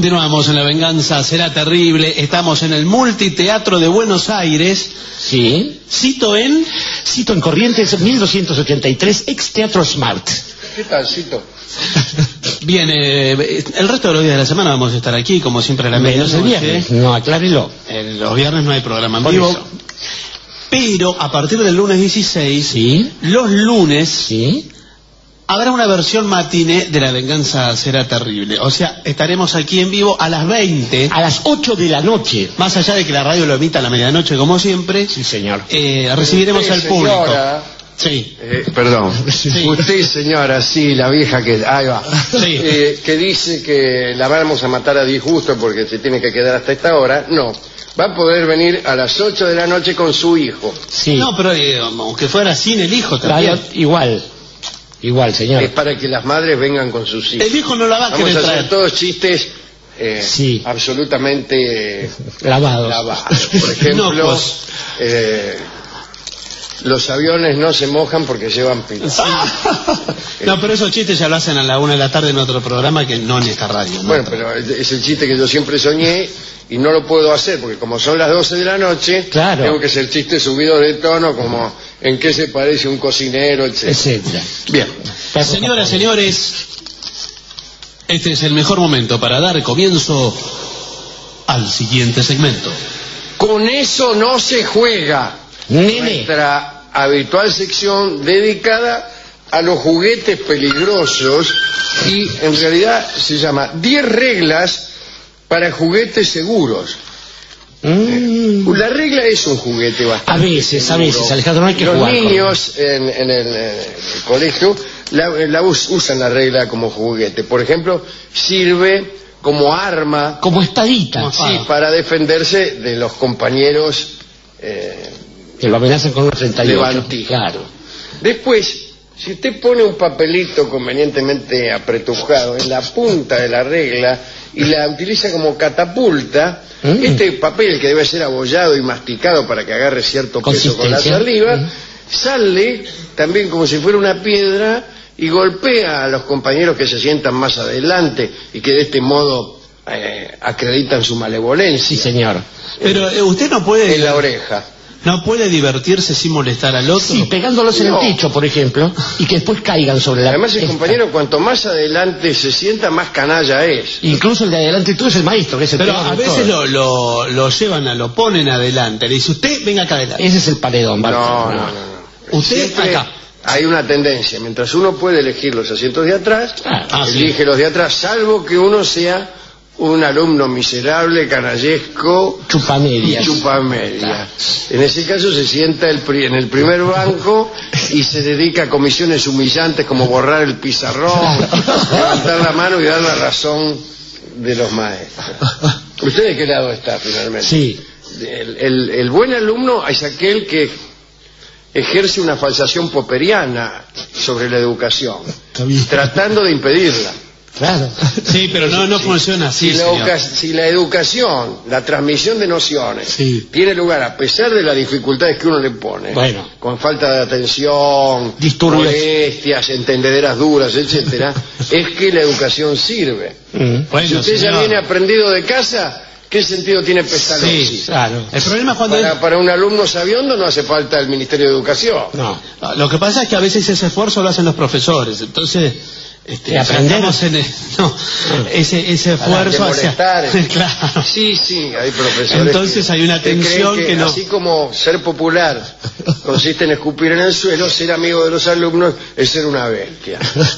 Continuamos en La Venganza Será Terrible. Estamos en el Multiteatro de Buenos Aires. Sí. Cito en Corrientes 1283, ex Teatro Smart. ¿Qué tal, Cito? Bien, el resto de los días de la semana vamos a estar aquí, como siempre, a la medianoche. El viernes, no, aclárelo. Los viernes no hay programa en vivo. Eso. Pero a partir del lunes 16, ¿sí? Los lunes, ¿sí? Habrá una versión matiné de La Venganza Será Terrible. O sea, estaremos aquí en vivo a las 20. A las 8 de la noche. Más allá de que la radio lo emita a la medianoche, como siempre. Sí, señor. Recibiremos al público. Sí. Perdón. Sí. Usted, señora, sí, la vieja que... Ahí va. Sí. Que dice que la vamos a matar a disgusto porque se tiene que quedar hasta esta hora. No. Va a poder venir a las 8 de la noche con su hijo. Sí. No, pero aunque fuera sin el hijo también. Igual, señor. Es para que las madres vengan con sus hijos. El hijo no la va a querer Vamos a hacer traer. todos chistes sí. absolutamente lavados. Por ejemplo, no, pues... los aviones no se mojan porque llevan pilas. No, pero esos chistes ya lo hacen a la 1 de la tarde en otro programa que no en esta radio, ¿no? Bueno, pero es el chiste que yo siempre soñé y no lo puedo hacer porque como son las 12 de la noche, claro, tengo que hacer chistes subidos de tono como en qué se parece un cocinero, etcétera. Bien. Señoras, señores, este es el mejor momento para dar comienzo al siguiente segmento. Con eso no se juega. Nene. Nuestra habitual sección dedicada a los juguetes peligrosos y en realidad se llama 10 reglas para juguetes seguros. La regla es un juguete bastante A veces, Alejandro, no hay que los jugar. Los niños en el colegio usan la regla como juguete. Por ejemplo, sirve como arma. Como espadita. Sí, para defenderse de los compañeros que lo amenazan con una 38. Levantija. Claro. Después, si usted pone un papelito convenientemente apretujado en la punta de la regla y la utiliza como catapulta, este papel que debe ser abollado y masticado para que agarre cierto peso con la saliva, sale también como si fuera una piedra y golpea a los compañeros que se sientan más adelante y que de este modo acreditan su malevolencia. Sí, señor. Pero usted no puede... En la oreja. ¿No puede divertirse sin molestar al otro? Sí, pegándolos en el techo, por ejemplo, y que después caigan sobre la... Además, el compañero, cuanto más adelante se sienta, más canalla es. Incluso el de adelante tú es el maestro, que es el Pero peor a de veces todos. lo llevan, lo ponen adelante. Le dice, usted venga acá adelante. Ese es el paredón, ¿vale? No. Usted siempre acá. Hay una tendencia. Mientras uno puede elegir los asientos de atrás, elige sí. los de atrás, salvo que uno sea un alumno miserable, canallesco Chupamedias. y chupamedias. En ese caso se sienta en el primer banco y se dedica a comisiones humillantes como borrar el pizarrón, levantar la mano y dar la razón de los maestros. ¿Usted de qué lado está finalmente? Sí. El buen alumno es aquel que ejerce una falsación popperiana sobre la educación, tratando de impedirla. Claro. Sí, pero no funciona así, Si la educación, la transmisión de nociones, tiene lugar a pesar de las dificultades que uno le pone, con falta de atención, disturbios, molestias, entendederas duras, etcétera, es que la educación sirve. Bueno, si usted ya viene aprendido de casa, ¿qué sentido tiene pestalozzi? Sí, claro. El problema es cuando... Para un alumno sabiondo no hace falta el Ministerio de Educación. No. Lo que pasa es que a veces ese esfuerzo lo hacen los profesores, entonces... aprendemos ese esfuerzo hacia... Claro. Sí, hay profesores. Entonces hay una tensión que no... Así como ser popular consiste en escupir en el suelo, ser amigo de los alumnos es ser una bestia.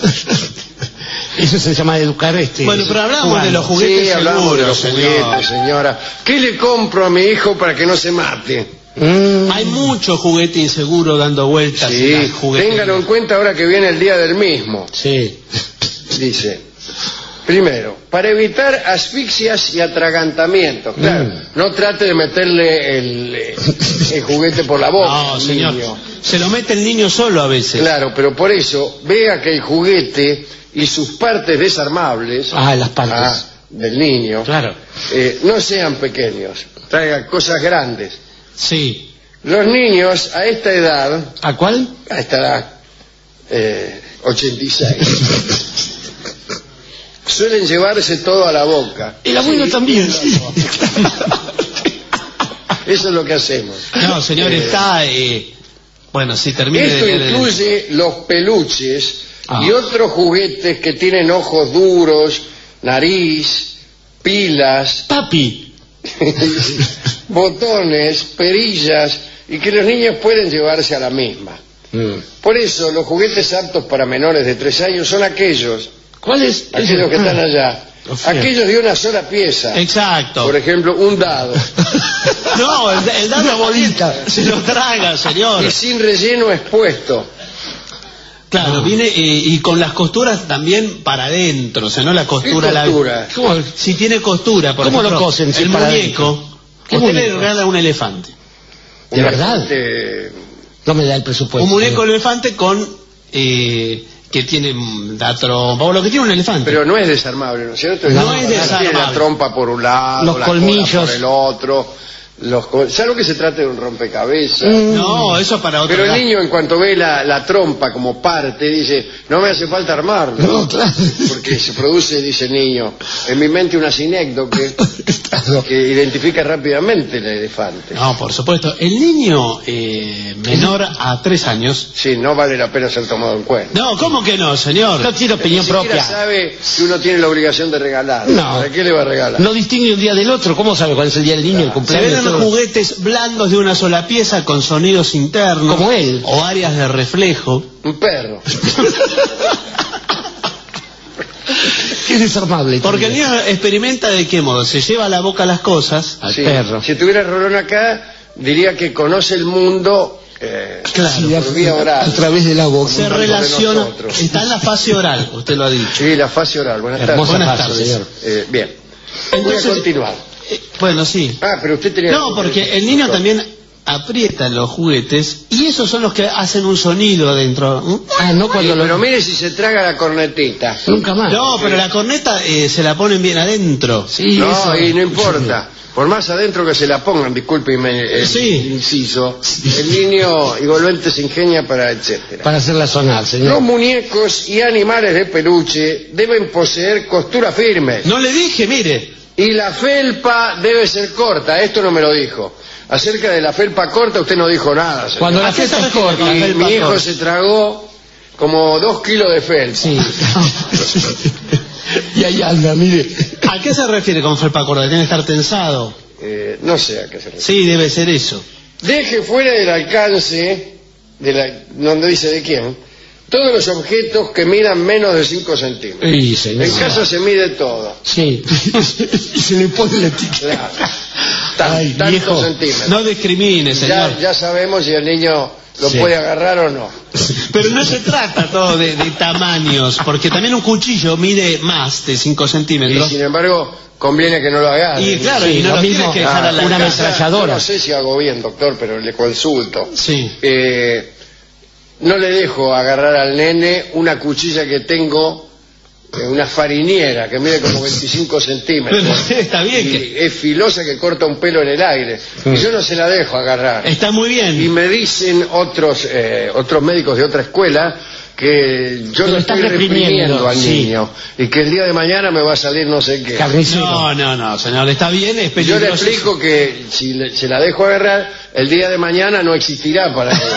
Eso se llama educar Bueno, pero hablamos de los juguetes hablamos de los juguetes, señora. ¿Qué le compro a mi hijo para que no se mate? Hay mucho juguete inseguro dando vueltas. Sí, ténganlo en cuenta ahora que viene el día del mismo. Sí. Dice, primero, para evitar asfixias y atragantamientos. Claro, no trate de meterle el juguete por la boca. No, señor. Niño. Se lo mete el niño solo a veces. Claro, pero por eso, vea que el juguete y sus partes desarmables... las partes. Del niño. Claro. No sean pequeños, traigan cosas grandes. Sí. Los niños a esta edad... ¿A cuál? A esta edad, 86. suelen llevarse todo a la boca. El abuelo también, sí. Eso es lo que hacemos. No, señor, está... bueno, si termine Esto de leer incluye los peluches Ah. y otros juguetes que tienen ojos duros, nariz, pilas, Papi. botones, perillas, y que los niños pueden llevarse a la misma. Por eso, los juguetes aptos para menores de 3 años son aquellos ¿Cuáles? que están allá. Aquellos de una sola pieza. Exacto. Por ejemplo, un dado. No, el dado Una bolita. se lo traga, señor. Y sin relleno expuesto. Claro, viene y con las costuras también para adentro, o sea, no la costura. ¿Qué costura? ¿Cómo? Si tiene costura, por ¿Cómo lo ejemplo, cosen, si el para muñeco, ¿Qué usted le muñeco? regala un elefante. ¿De verdad? No me da el presupuesto. Un muñeco elefante con... que tiene la trompa, o lo que tiene un elefante. Pero no es desarmable, ¿no es cierto? No es Tiene la desarmable. trompa por un lado, Los la colmillos. cola por el otro. Salvo que se trate de un rompecabezas. No, eso para otro Pero el lado. niño, en cuanto ve la trompa como parte, dice, no me hace falta armarlo. No, claro. Porque se produce, dice el niño, en mi mente una sinécdoque que identifica rápidamente el elefante. No, por supuesto. El niño menor a 3 años... Sí, no vale la pena ser tomado en cuenta. No, ¿cómo que no, señor? No tiene Ni opinión siquiera propia. sabe que uno tiene la obligación de regalar. No. ¿Para qué le va a regalar? No distingue un día del otro. ¿Cómo sabe cuál es el día del niño, el Se cumpleaños? venden todo? juguetes blandos de una sola pieza con sonidos internos. Como él. O áreas de reflejo. Un perro. Que es desarmable. Porque el niño experimenta de qué modo. Se lleva a la boca las cosas. Al Sí. perro. Si tuviera Rolón acá, diría que conoce el mundo Sí, por vía oral. a través de la boca. Se Tanto de relaciona. nosotros. Está en la fase oral, usted lo ha dicho. Sí, la fase oral. Buenas Hermosa tardes. Buenas fase, tardes. señor. Bien. Entonces- Voy a continuar. Bueno, sí. Ah, pero usted tenía... No, porque el niño también aprieta los juguetes y esos son los que hacen un sonido adentro. Ah, no cuando Pero lo... mire si se traga la cornetita. Nunca más. No, pero la corneta se la ponen bien adentro. Sí, No, eso. y no importa. Por más adentro que se la pongan, discúlpeme el Sí. inciso, el niño igualmente se ingenia para etcétera. Para hacerla sonar, Los señor. muñecos y animales de peluche deben poseer costura firme. No le dije, mire. Y la felpa debe ser corta. Esto no me lo dijo. Acerca de la felpa corta usted no dijo nada, señor. Cuando la ¿A qué se fiesta es refiere corta. con la Y felpa mi hijo corta? se tragó como 2 kilos de felpa. Sí. Y ahí anda, mire. ¿A qué se refiere con felpa corta? Tiene que estar tensado. No sé a qué se refiere. Sí, debe ser eso. Deje fuera del alcance, donde dice de quién, todos los objetos que midan menos de 5 centímetros. Sí, señor. En casa se mide todo. Sí. Y se le pone la etiqueta. Claro. Ay, Tantos viejo. centímetros. No discrimine, señor. Ya sabemos si el niño lo Sí. puede agarrar o no. Pero no se trata todo de tamaños, porque también un cuchillo mide más de 5 Y centímetros. sin embargo, conviene que no lo agarre. Y claro, Sí, y no lo lo mismo. tienes que dejar a la Una casa. ametralladora. Yo no sé si hago bien, doctor, pero le consulto. Sí. No le dejo agarrar al nene una cuchilla que tengo, una fariniera, que mide como 25 centímetros. Pero está bien Y que- es filosa que corta un pelo en el aire. Y yo no se la dejo agarrar. Está muy Y bien. me dicen otros médicos de otra escuela que yo Lo lo estás estoy reprimiendo al sí. niño y que el día de mañana me va a salir no sé qué. Carnicero. No, señor, está bien, es Yo peligroso. le explico que si se la dejo agarrar, el día de mañana no existirá para él.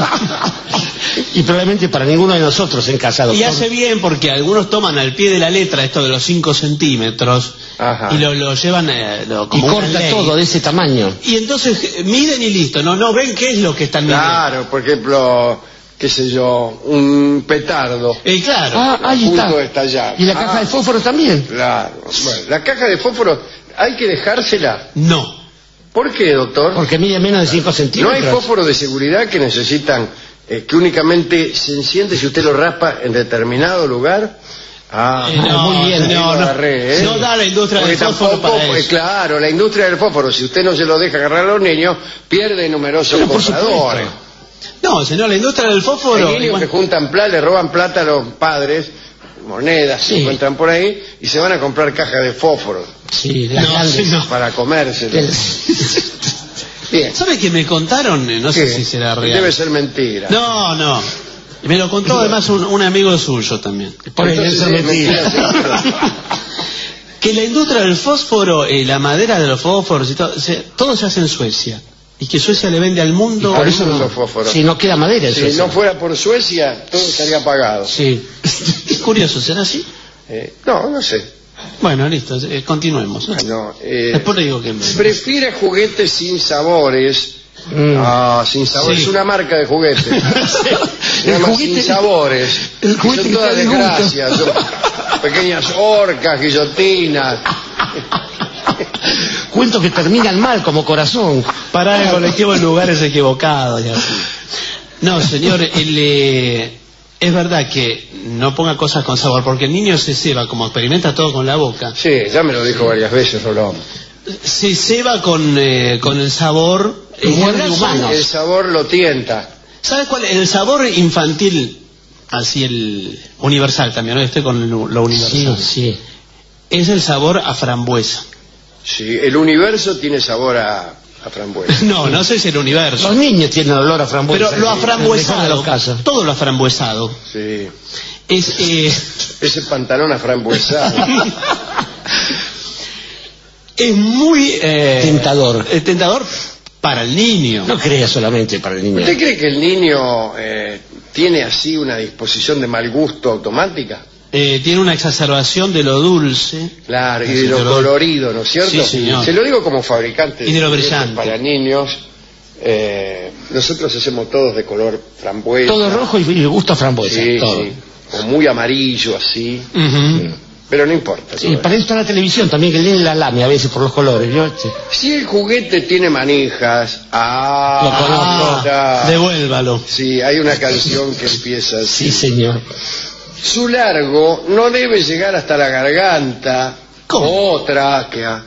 Y probablemente para ninguno de nosotros en casa, Y doctor. hace bien porque algunos toman al pie de la letra esto de los 5 centímetros Ajá. y lo llevan Y como una corta ley. todo de ese tamaño. Y entonces miden y listo, no ven qué es lo que están midiendo. Claro, por ejemplo, qué sé yo, un petardo. Claro. Ah, ahí a punto está. de estallar. Y la caja de fósforo también. Claro. Bueno, la caja de fósforo hay que dejársela. No. ¿Por qué, doctor? Porque mide menos de 5 No centímetros. hay fósforos de seguridad que necesitan que únicamente se enciende si usted lo raspa en determinado lugar. muy bien, ahí lo agarré, ¿eh? no da la industria Porque del fósforo tampoco, para eso. claro, la industria del fósforo, si usted no se lo deja agarrar a los niños, pierde numerosos Pero por compradores. No, señor, la industria del fósforo. Hay niños que juntan plata, le roban plata a los padres, monedas Sí. se encuentran por ahí, y se van a comprar cajas de fósforo Sí, las No, grandes. sí, no. para comérselo. Bien. ¿Sabe que me contaron? No sé ¿Qué? si será real. Debe ser mentira. No. Me lo contó además un amigo suyo también. Por eso Entonces, es mentira. mentira. Que la industria del fósforo, la madera de los fósforos y todo se hace en Suecia. Y que Suecia le vende al mundo. Por eso los fósforos. si no queda madera eso. Si no fuera por Suecia, todo estaría apagado. Sí. Es curioso, ¿será así? No sé. Bueno, listo, continuemos. No, Después le digo que... prefiere juguetes sin sabores. Sin sabores. Sí. Es una marca de juguetes. Se llama juguete- Sin Sabores. el Y juguete son que todas te gusta. desgracias. Son pequeñas orcas, guillotinas. Cuentos que terminan mal, como Corazón. Parar el colectivo en lugares equivocados y así. No, señor, es verdad que no ponga cosas con sabor, porque el niño se ceba, como experimenta todo con la boca, Sí, ya me lo dijo varias veces, Rolón. se ceba con el sabor humano. El sabor lo tienta. ¿Sabe cuál? El sabor infantil, así el universal también, ¿no? Estoy con lo universal. Sí. Es el sabor a frambuesa. Sí, el universo tiene sabor a frambuesa. No sé si el universo. Los niños tienen olor a frambuesa. Pero lo en el mejor de aframbuesado, los casos. todo lo aframbuesado, Sí. es... Ese pantalón aframbuesado. es muy Tentador. tentador para el niño. No crea solamente para el niño. ¿Usted cree que el niño tiene así una disposición de mal gusto automática? Tiene una exacerbación de lo dulce. Claro, y Sí, de lo pero- colorido, ¿no es cierto? Sí, señor. Se lo digo como fabricante Y de lo juguetes brillante. para niños. Nosotros hacemos todos de color frambuesa. Todo rojo y gusto a frambuesa. Sí, todo. sí. O muy amarillo, así. Ujú. Pero no importa. Sí, todo para eso está la televisión también, que leen la lame a veces por los colores. Si el juguete tiene manijas, Lo conozco. ya. Devuélvalo. Sí, hay una canción que empieza así. Sí, señor. Su largo no debe llegar hasta la garganta ¿Cómo? o tráquea.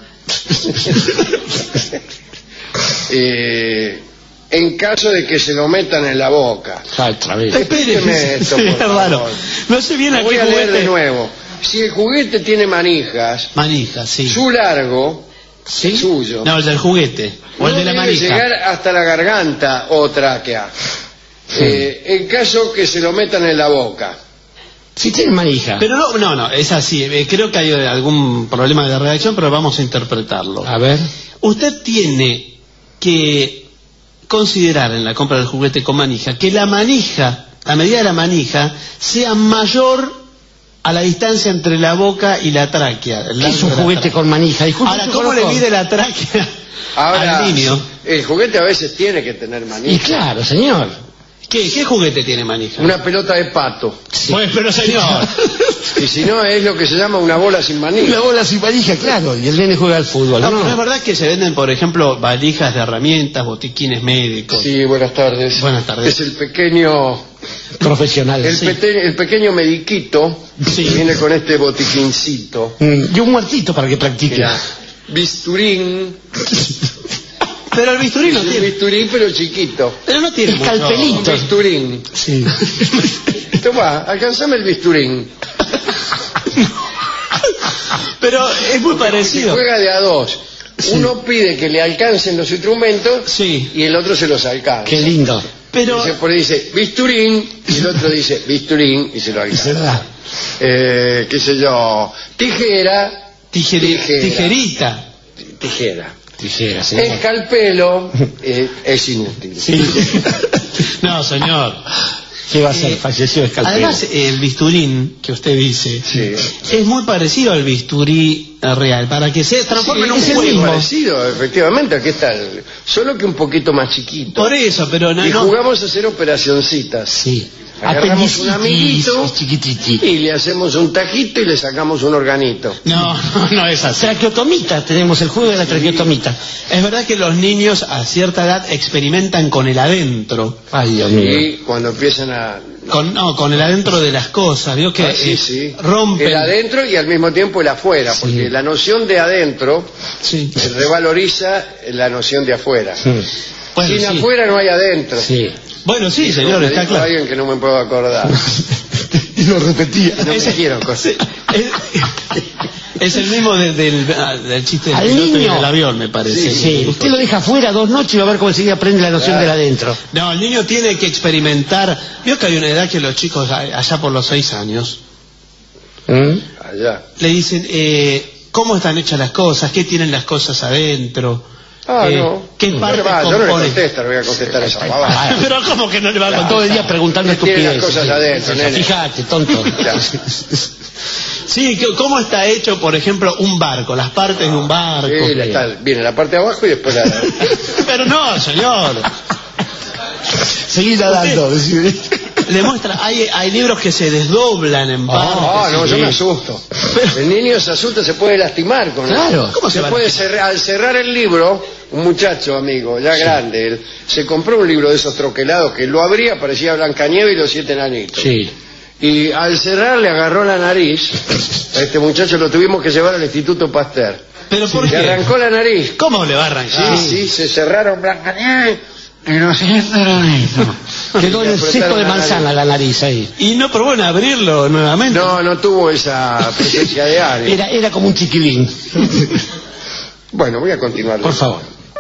En caso de que se lo metan en la boca. Otra vez. Explíqueme esto, Sí, por es favor. raro. No sé bien Lo a voy qué a leer juguete. de nuevo. Si el juguete tiene manijas, Manija, sí. su largo, ¿Sí? suyo, No, el del juguete. O el no de la debe manija. llegar hasta la garganta o tráquea. En caso que se lo metan en la boca. Sí tiene manija. Pero no, es así. Creo que hay algún problema de redacción, pero vamos a interpretarlo. A ver. Usted tiene que considerar en la compra del juguete con manija que la manija, la medida de la manija, sea mayor a la distancia entre la boca y la tráquea. ¿Qué es un juguete con manija? Disculpe, Ahora, yo ¿cómo le conozco. mide la tráquea Ahora, al niño? el juguete a veces tiene que tener Y manija. claro, señor. ¿Qué juguete tiene manija? Una pelota de pato. Pues, pero señor. Y si no, es lo que se llama una bola sin manija. Una bola sin manija, claro. Y el nene juega al fútbol. No, ¿no? pero es verdad que se venden, por ejemplo, valijas de herramientas, botiquines médicos. Sí, buenas tardes. Buenas tardes. Es el pequeño, Profesional. Sí. el pequeño mediquito Sí. que viene con este botiquincito. Y un muertito para que practique. Mira, bisturín. Pero el bisturí no Es un tiene. bisturí, pero chiquito. Pero no tiene mucho. Escalpelito. Un bisturín. Sí. Toma, alcanzame el bisturín. Pero es muy Se parecido. juega de a dos. Uno pide que le alcancen los instrumentos Sí. y el otro se los alcanza. Qué lindo. Pero Por ahí dice bisturín y el otro dice bisturín y se lo Es alcanza. verdad. Qué sé yo, tijera, tijerita. tijera. Tijera, sí. Escalpelo, es inútil. Sí. No, señor. ¿Qué va a ser? Falleció Escalpelo. Además, el bisturín que usted dice Sí. es muy parecido al bisturí real. Para que se transforme en un es el juego. mismo. Parecido, efectivamente, aquí está. Solo que un poquito más chiquito. Por eso, pero no. Y no- jugamos a hacer operacioncitas. Sí. Agarramos un amiguito es chiquititi. y le hacemos un tajito y le sacamos un organito. No es así. Traqueotomita, tenemos el juego de la traqueotomita. Es verdad que los niños a cierta edad experimentan con el adentro. Ay, Dios mío. Y cuando empiezan a... Con el adentro de las cosas. Vio que sí. rompen. El adentro y al mismo tiempo el afuera, porque la noción de adentro Sí. revaloriza la noción de afuera. Bueno, Sin sí. afuera no hay adentro. Sí. Bueno, sí, señor, Me está dijo claro. alguien que no me puedo acordar. Y lo repetía. No me quiero acordar. Es el mismo del chiste del Al piloto y niño. del avión, me parece. Sí, usted lo deja afuera 2 noches y va a ver cómo enseguida aprende la noción de la adentro. No, el niño tiene que experimentar. Vio que hay una edad que los chicos, allá por los 6 años, Allá. le dicen cómo están hechas las cosas, qué tienen las cosas adentro. No. ¿Qué parte Yo no le compone? contesto, no voy a contestar esa pavada. Pero ¿cómo que no le va a contar? Todo el día preguntando Tiene las estupideces. cosas adentro, nene. Fíjate, tonto. Claro. Sí, ¿cómo está hecho, por ejemplo, un barco? Las partes de un barco. Sí, viene la parte de abajo y después la... Pero no, señor. Seguí nadando. Le muestra, hay libros que se desdoblan en partes. No, yo me asusto. El niño se asusta, se puede lastimar con Claro. ¿Cómo se va a puede al cerrar el libro, un muchacho amigo, ya grande, él se compró un libro de esos troquelados que lo abría, parecía Blancanieves y los 7 enanitos. Sí. Y al cerrar le agarró la nariz. A este muchacho lo tuvimos que llevar al Instituto Pasteur. ¿Pero por Le qué? arrancó la nariz. ¿Cómo le va a arrancar? Sí, se cerraron Blancanieves y los 7 enanitos. Quedó el cesto de manzana la nariz ahí. Y no probó en abrirlo nuevamente. No tuvo esa presencia de área. Era como un chiquilín. Bueno, voy a continuar. Por favor.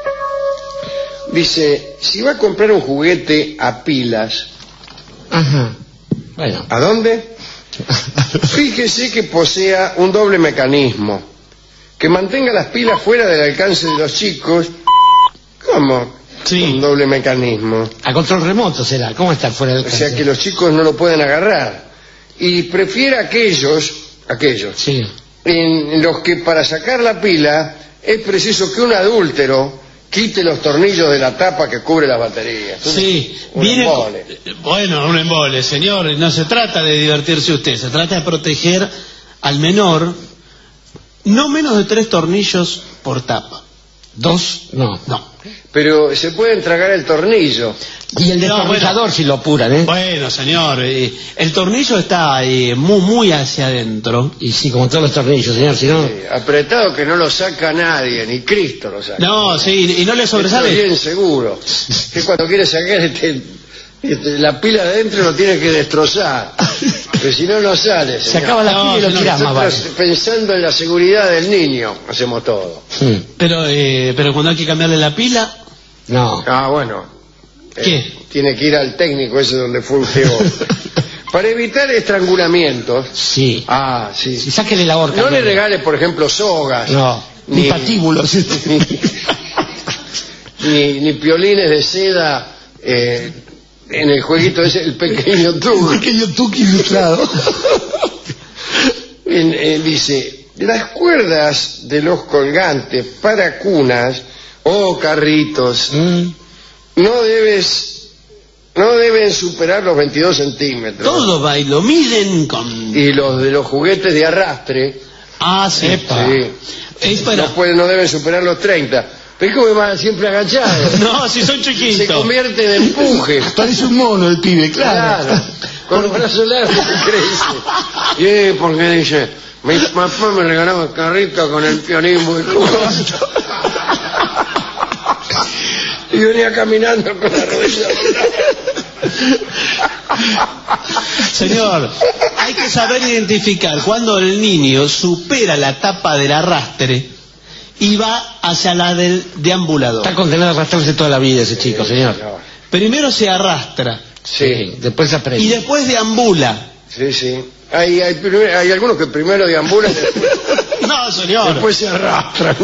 Dice, si va a comprar un juguete a pilas, Ajá. Bueno. ¿a dónde? Fíjese que posea un doble mecanismo, que mantenga las pilas fuera del alcance de los chicos. ¿Cómo? Sí. Un doble mecanismo. A control remoto será. ¿Cómo estar fuera del O sea que los chicos no lo pueden agarrar. Y prefiere aquellos Sí. en los que para sacar la pila es preciso que un adúltero quite los tornillos de la tapa que cubre la batería. Sí, Un viene embole. bueno, un embole, señor. No se trata de divertirse usted, se trata de proteger al menor no menos de 3 tornillos por tapa. 2, no. Pero se pueden tragar el tornillo. Y el No, destornillador si lo apuran, ¿eh? Bueno, señor, el tornillo está muy hacia adentro. Y sí, como todos los tornillos, señor, si no... Apretado que no lo saca nadie, ni Cristo lo saca. No, sí, y no le Esto sobresale. es bien seguro. Que cuando quiere sacar la pila de adentro lo tiene que destrozar. Porque si no, no sale. Se señor. acaba la pila y lo tirás más vale. Nosotros, pensando en la seguridad del niño, hacemos todo. Pero cuando hay que cambiarle la pila, No. Bueno. ¿qué? Tiene que ir al técnico ese donde fue usted hoy. Para evitar estrangulamientos. Sí. Sí. Si sáquele la horca. No le regales, por ejemplo, sogas. No. Ni patíbulos. ni piolines de seda en el jueguito ese, el pequeño Tuki. Pequeño Tuki ilustrado. Dice, las cuerdas de los colgantes para cunas o carritos no deben superar los 22 centímetros. Todo va y lo miden con... Y los de los juguetes de arrastre, Sí. sí, no deben superar los 30. Pero es como va siempre agachado. No, si son chiquitos. Se convierte en empuje. Parece un mono el pibe, claro. Con los brazos largos crece. Y porque dice, mi papá me regalaba el carrito con el pianismo y todo. Y venía caminando con la rodilla. Señor, hay que saber identificar cuando el niño supera la tapa del arrastre y va hacia la del deambulador. Está condenado a arrastrarse toda la vida ese chico, señor. Primero se arrastra Sí, Después se aprende. y después deambula. sí. Hay algunos que primero deambulan y No, señor. después se arrastran.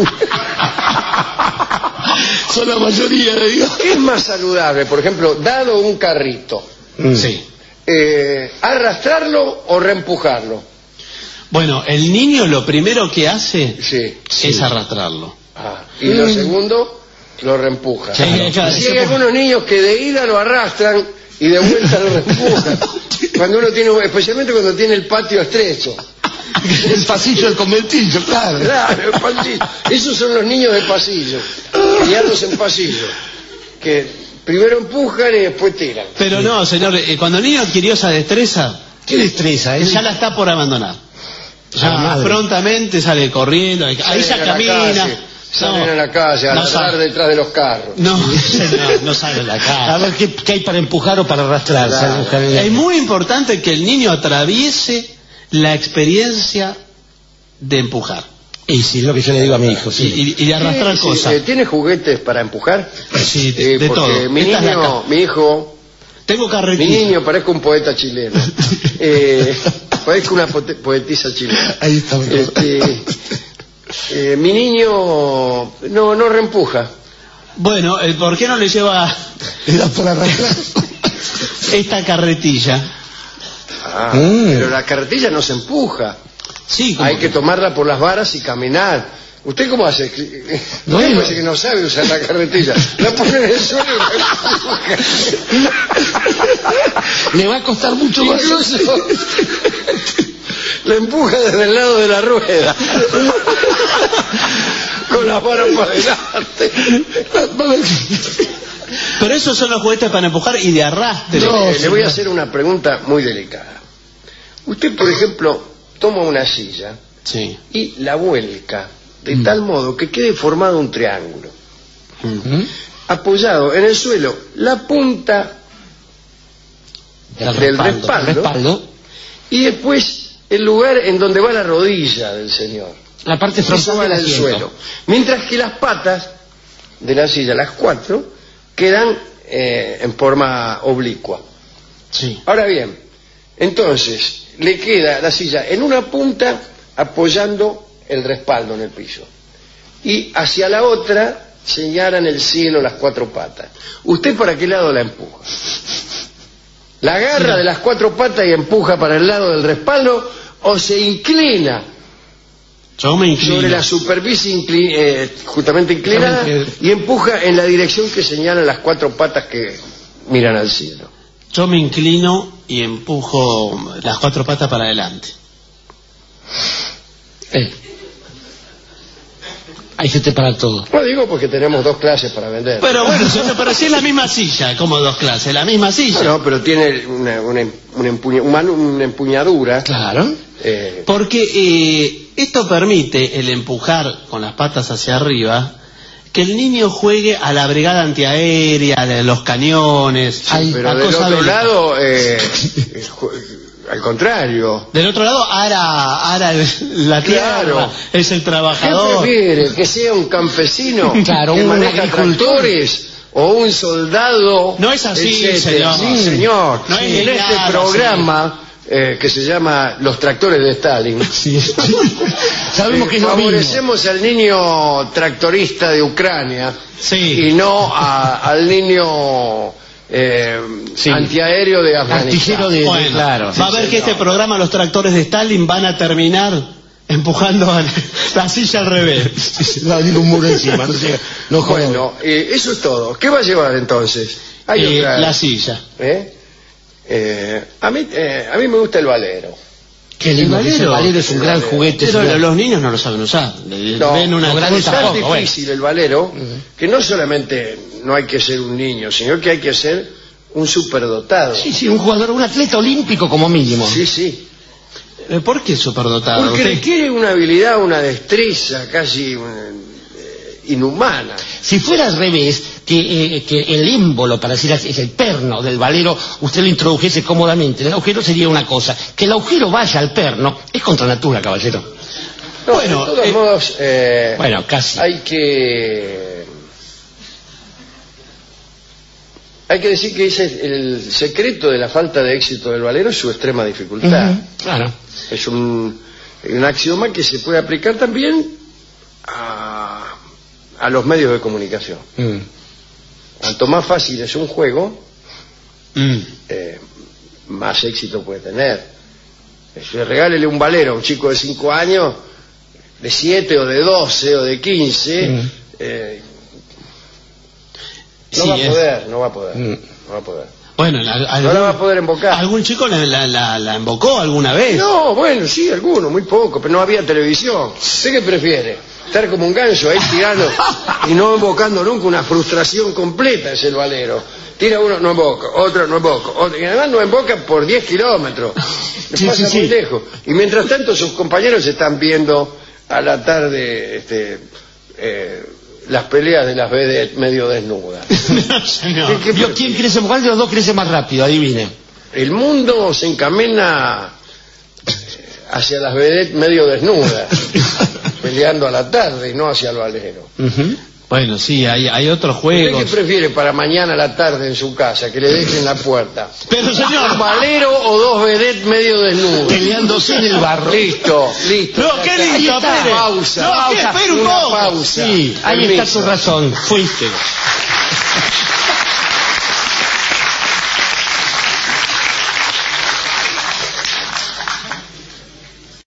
Son la mayoría, le digo. ¿Qué es más saludable? Por ejemplo, dado un carrito, Sí. ¿arrastrarlo o reempujarlo? Bueno, el niño lo primero que hace Sí. es arrastrarlo. Y lo segundo, lo reempuja. Sí, claro, Así hay algunos niños que de ida lo arrastran y de vuelta lo reempujan. Cuando uno tiene, especialmente cuando tiene el patio estrecho. El pasillo del conventillo, claro. Claro, el pasillo. Esos son los niños de pasillo, criados en pasillo, que primero empujan y después tiran. Pero no, señor, cuando el niño adquirió esa destreza, ¿Qué destreza, eh? ya la está por abandonar. La Ya madre. prontamente sale corriendo, ahí ya Salen a la camina. calle, Salen a la calle a no ladrar sale. detrás de los carros. No, no sale a la A calle. ver qué hay para empujar o para arrastrarse. Claro. Buscar el- Es muy importante que el niño atraviese la experiencia de empujar. Y sí, lo que yo le digo a mi hijo, sí. Y de arrastrar Sí, cosas. ¿tiene juguetes para empujar? Sí, de porque todo. mi Esta es la niño, mi hijo, Tengo mi carretilla. niño parezco un poeta chileno. Parezco una poetisa chilena. Ahí está. Mi niño no reempuja. Bueno, ¿por qué no le lleva Era para arrastrar. esta carretilla? Pero la carretilla no se empuja. Sí, como Hay que tomarla por las varas y caminar. ¿Usted cómo hace? Bueno. Parece que no sabe usar la carretilla. La pone en el suelo y la empuja. Le va a costar mucho más. Incluso la empuja desde el lado de la rueda. Con las varas para adelante. Pero esos son los juguetes para empujar y de arrastre. Le voy a hacer una pregunta muy delicada. Usted, por ejemplo, toma una silla Sí. y la vuelca de tal modo que quede formado un triángulo. Apoyado en el suelo, la punta del respaldo y después el lugar en donde va la rodilla del señor. La parte Eso frontal va en del el asiento. suelo. Mientras que las patas de la silla, las 4, quedan en forma oblicua. Sí. Ahora bien, entonces le queda la silla en una punta apoyando el respaldo en el piso y hacia la otra señalan el cielo las 4 patas. ¿Usted para qué lado la empuja? ¿La agarra de las 4 patas y empuja para el lado del respaldo o se inclina Yo me inclino. sobre la superficie justamente inclinada y empuja en la dirección que señalan las 4 patas que miran al cielo? Yo me inclino y empujo las 4 patas para adelante. Ahí se te para todo. No digo porque tenemos 2 clases para vender. Pero bueno, pero si es la misma silla, como 2 clases, la misma silla. No, pero tiene una empuñadura. Claro. Porque esto permite el empujar con las patas hacia arriba, que el niño juegue a la brigada antiaérea, a los cañones. Pero a del cosas otro bélicas. lado, al contrario. Del otro lado, ara la tierra, Claro. es el ¿Qué trabajador. prefiere? ¿Que sea un campesino Claro, que un maneja agricultor. tractores o un soldado? No es así, etcétera? señor. Sí, señor. No es en ni este nada programa que se llama Los tractores de Stalin, Sabemos que es lo mismo. favorecemos al niño tractorista de Ucrania Sí. y no al niño antiaéreo de Afganistán. Artillero de Bueno, claro. va a ver que este programa, los tractores de Stalin, van a terminar empujando a la silla al revés. Va a venir un muro encima. No jodas. Bueno, eso es todo. ¿Qué va a llevar entonces? Hay otra. La silla. A mí me gusta el valero. Qué lindo. El que ese valero. valero es un gran juguete. Pero señor. los niños no lo saben usar. No, Ven una los grandes cosa. Es tan tampoco, difícil el valero que no solamente no hay que ser un niño, sino que hay que ser un superdotado. Sí, un jugador, un atleta olímpico como mínimo. Sí. ¿Por qué superdotado? Porque Usted- requiere una habilidad, una destreza casi inhumana. Si fuera al revés, que el émbolo, para decir así, es el perno del valero, usted lo introdujese cómodamente, el agujero sería una cosa. Que el agujero vaya al perno es contra natura, caballero. No, Bueno, de todos modos, Bueno, casi. hay que decir que ese es el secreto de la falta de éxito del valero, es su extrema dificultad. Claro. Es un axioma que se puede aplicar también a los medios de comunicación. Cuanto más fácil es un juego, más éxito puede tener. Regálele un valero a un chico de 5 años, de 7 o de 12 o de 15, no va a poder. Bueno, No la va a poder embocar. ¿Algún chico la embocó alguna vez? No, bueno, sí, algunos, muy poco, pero no había televisión. ¿Usted qué prefiere? Estar como un ganso ahí tirando y no embocando nunca, una frustración completa es el valero. Tira uno, no emboca, otro no emboca, otro, y además no emboca por 10 kilómetros. Sí, Pasa sí, muy sí. lejos. Y mientras tanto sus compañeros están viendo a la tarde las peleas de las vedettes medio desnudas. No, señor. ¿Quién crece, cuál de los dos crece más rápido? Adivine. El mundo se encamina hacia las vedettes medio desnudas, peleando a la tarde y no hacia el valero. Bueno, sí, hay otros ¿Usted juegos. qué prefiere para mañana a la tarde en su casa? Que le dejen la puerta. Pero señor, ¿Un valero o dos vedettes medio desnudos? Peleándose en el barro. Listo, listo. No, qué lindo, Ahí está. espere. Pausa. No, pausa. espere un Una poco. pausa. Sí, ahí está Permiso. su razón. Fuiste.